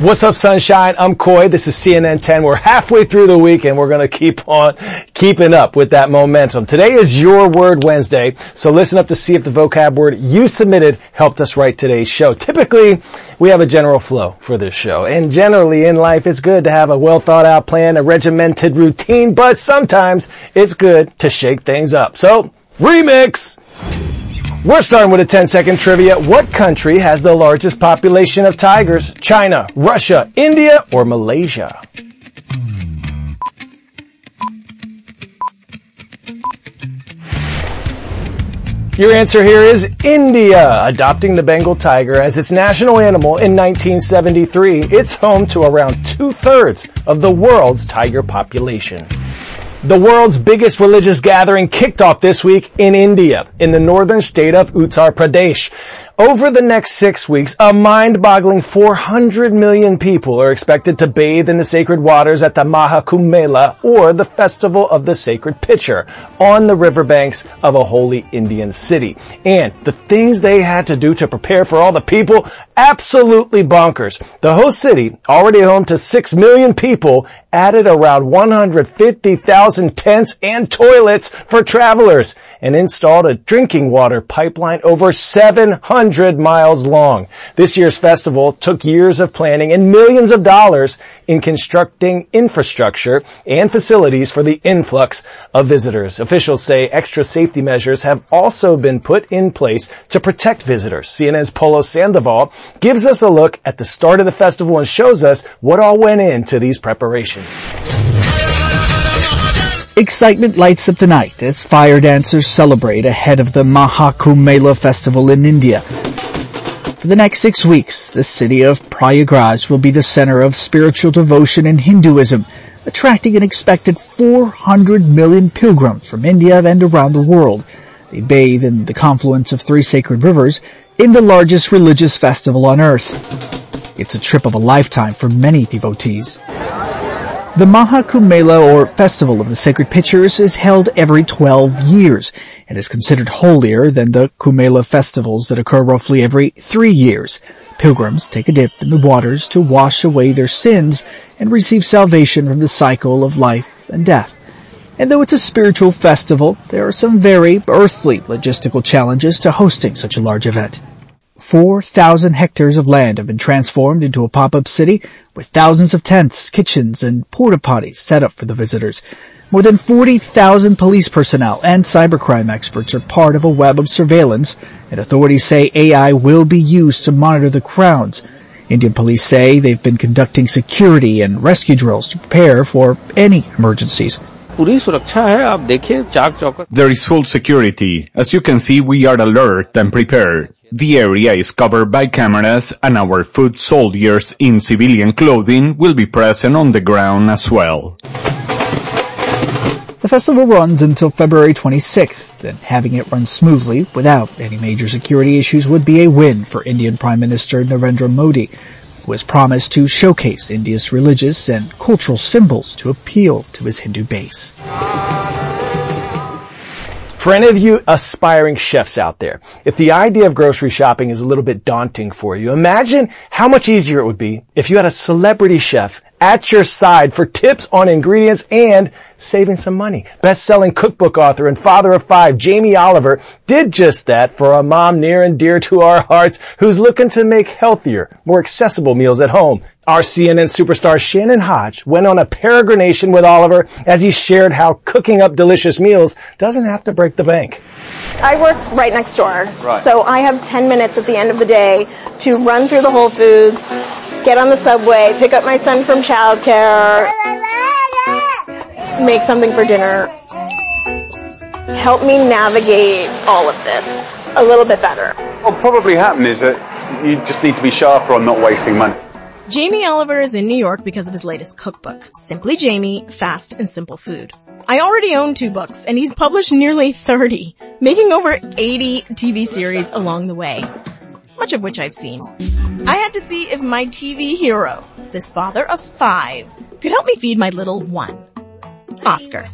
What's up, sunshine? I'm Coy. This is CNN 10. We're halfway through the week and we're going to keep on keeping up with that momentum. Today is Your Word Wednesday, so listen up to see if the vocab word you submitted helped us write today's show. Typically, we have a general flow for this show, and generally in life it's good to have a well thought out plan, a regimented routine, but sometimes it's good to shake things up. So, remix! We're starting with a 10-second trivia. What country has the largest population of tigers? China, Russia, India, or Malaysia? Your answer here is India, adopting the Bengal tiger as its national animal in 1973. It's home to around 2/3 of the world's tiger population. The world's biggest religious gathering kicked off this week in India, in the northern state of Uttar Pradesh. Over the next 6 weeks, a mind-boggling 400 million people are expected to bathe in the sacred waters at the Mahakumbh Mela, or the Festival of the Sacred Pitcher, on the riverbanks of a holy Indian city. And the things they had to do to prepare for all the people, absolutely bonkers. The host city, already home to 6 million people, added around 150,000 tents and toilets for travelers, and installed a drinking water pipeline over 700 miles long. This year's festival took years of planning and millions of dollars in constructing infrastructure and facilities for the influx of visitors. Officials say extra safety measures have also been put in place to protect visitors. CNN's Polo Sandoval gives us a look at the start of the festival and shows us what all went into these preparations. Excitement lights up the night as fire dancers celebrate ahead of the Mahakumbh Mela festival in India. For the next 6 weeks, the city of Prayagraj will be the center of spiritual devotion in Hinduism, attracting an expected 400 million pilgrims from India and around the world. They bathe in the confluence of 3 sacred rivers in the largest religious festival on earth. It's a trip of a lifetime for many devotees. The Mahakumbh Mela, or Festival of the Sacred Pitchers, is held every 12 years and is considered holier than the Kumbh Mela festivals that occur roughly every 3 years. Pilgrims take a dip in the waters to wash away their sins and receive salvation from the cycle of life and death. And though it's a spiritual festival, there are some very earthly logistical challenges to hosting such a large event. 4,000 hectares of land have been transformed into a pop-up city with thousands of tents, kitchens, and porta-potties set up for the visitors. More than 40,000 police personnel and cybercrime experts are part of a web of surveillance, and authorities say AI will be used to monitor the crowds. Indian police say they've been conducting security and rescue drills to prepare for any emergencies. There is full security. As you can see, we are alert and prepared. The area is covered by cameras, and our foot soldiers in civilian clothing will be present on the ground as well. The festival runs until February 26th, and having it run smoothly without any major security issues would be a win for Indian Prime Minister Narendra Modi, who has promised to showcase India's religious and cultural symbols to appeal to his Hindu base. For any of you aspiring chefs out there, if the idea of grocery shopping is a little bit daunting for you, imagine how much easier it would be if you had a celebrity chef at your side for tips on ingredients and saving some money. Best-selling cookbook author and father of 5, Jamie Oliver, did just that for a mom near and dear to our hearts who's looking to make healthier, more accessible meals at home. Our CNN superstar Shannon Hodge went on a peregrination with Oliver as he shared how cooking up delicious meals doesn't have to break the bank. I work right next door, so I have 10 minutes at the end of the day to run through the Whole Foods, get on the subway, pick up my son from childcare, make something for dinner. Help me navigate all of this a little bit better. What'll probably happen is that you just need to be sharper on not wasting money. Jamie Oliver is in New York because of his latest cookbook, Simply Jamie, Fast and Simple Food. I already own 2 books, and he's published nearly 30, making over 80 TV series along the way, much of which I've seen. I had to see if my TV hero, this father of 5, could help me feed my little one, Oscar.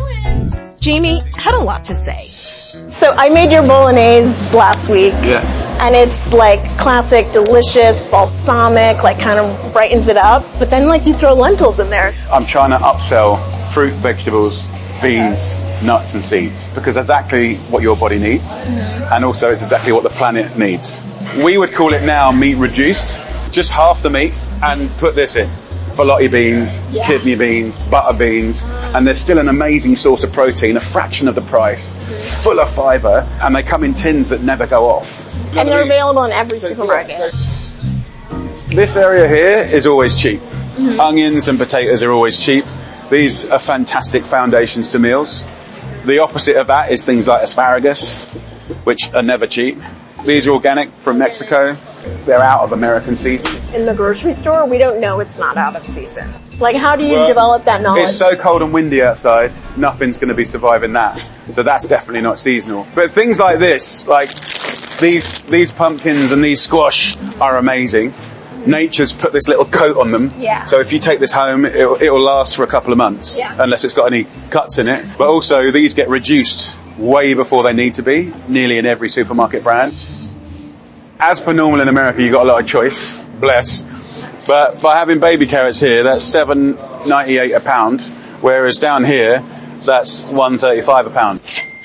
Jamie had a lot to say. So I made your bolognese last week. Yeah. And it's like classic, delicious, balsamic, like kind of brightens it up. But then like you throw lentils in there. I'm trying to upsell fruit, vegetables, beans, nuts and seeds, because that's exactly what your body needs. And also it's exactly what the planet needs. We would call it now meat reduced, just half the meat, and put this in. Bolotti beans, kidney beans, butter beans, and there's still an amazing source of protein, a fraction of the price, full of fibre, and they come in tins that never go off. And they're available in every supermarket. This area here is always cheap. Onions and potatoes are always cheap. These are fantastic foundations to meals. The opposite of that is things like asparagus, which are never cheap. These are organic from Mexico. They're out of American season. In the grocery store, we don't know it's not out of season. Like, how do you develop that knowledge? It's so cold and windy outside, nothing's going to be surviving that. So that's definitely not seasonal. But things like this, like these pumpkins and these squash are amazing. Nature's put this little coat on them. Yeah. So if you take this home, it'll last for a couple of months. Yeah. Unless it's got any cuts in it. But also, these get reduced way before they need to be, nearly in every supermarket brand. As per normal in America, you've got a lot of choice. Bless. But by having baby carrots here, that's $7.98 a pound, whereas down here, that's $1.35 a pound.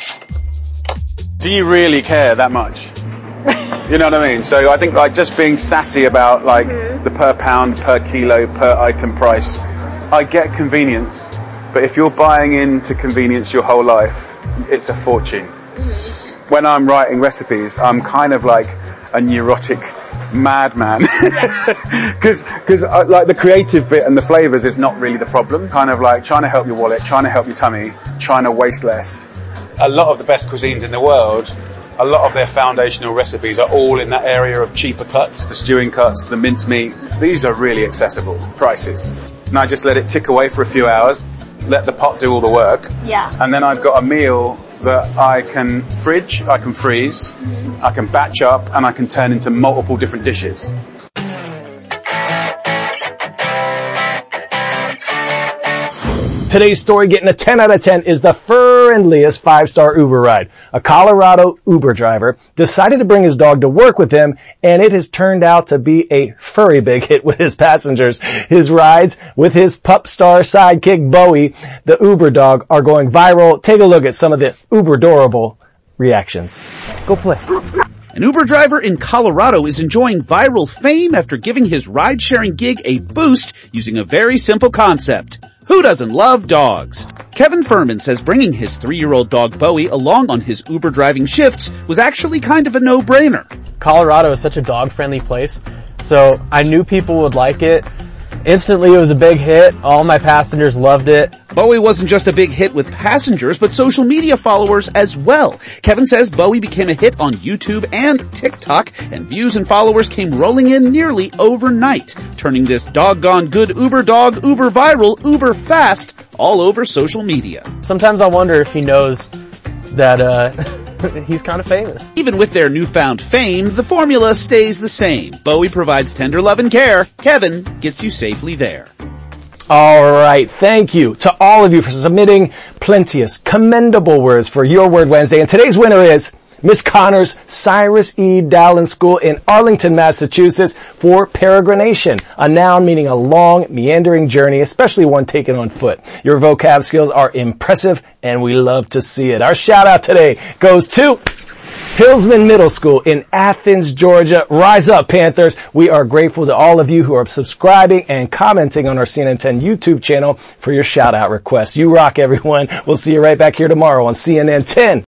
Do you really care that much? You know what I mean? So I think like just being sassy about like the per pound, per kilo, per item price. I get convenience, but if you're buying into convenience your whole life, it's a fortune. When I'm writing recipes, I'm kind of like a neurotic madman. Because like the creative bit and the flavors is not really the problem. Kind of like trying to help your wallet, trying to help your tummy, trying to waste less. A lot of the best cuisines in the world, a lot of their foundational recipes are all in that area of cheaper cuts, the stewing cuts, the mincemeat. These are really accessible prices. And I just let it tick away for a few hours, let the pot do all the work. Yeah. And then I've got a meal that I can fridge, I can freeze, I can batch up, and I can turn into multiple different dishes. Today's story getting a 10 out of 10 is the friendliest 5-star Uber ride. A Colorado Uber driver decided to bring his dog to work with him, and it has turned out to be a furry big hit with his passengers. His rides with his pup star sidekick Bowie, the Uber dog, are going viral. Take a look at some of the Uber-dorable reactions. Go play. An Uber driver in Colorado is enjoying viral fame after giving his ride-sharing gig a boost using a very simple concept. Who doesn't love dogs? Kevin Furman says bringing his 3-year-old dog Bowie along on his Uber driving shifts was actually kind of a no-brainer. Colorado is such a dog-friendly place, so I knew people would like it. Instantly, it was a big hit. All my passengers loved it. Bowie wasn't just a big hit with passengers, but social media followers as well. Kevin says Bowie became a hit on YouTube and TikTok, and views and followers came rolling in nearly overnight, turning this doggone good Uber dog uber viral, uber fast, all over social media. Sometimes I wonder if he knows that, he's kind of famous. Even with their newfound fame, the formula stays the same. Bowie provides tender love and care. Kevin gets you safely there. All right. Thank you to all of you for submitting plenteous, commendable words for Your Word Wednesday. And today's winner is Miss Connor's Cyrus E. Dowling School in Arlington, Massachusetts for peregrination, a noun meaning a long, meandering journey, especially one taken on foot. Your vocab skills are impressive, and we love to see it. Our shout out today goes to Hillsman Middle School in Athens, Georgia. Rise up, Panthers. We are grateful to all of you who are subscribing and commenting on our CNN 10 YouTube channel for your shout out requests. You rock, everyone. We'll see you right back here tomorrow on CNN 10.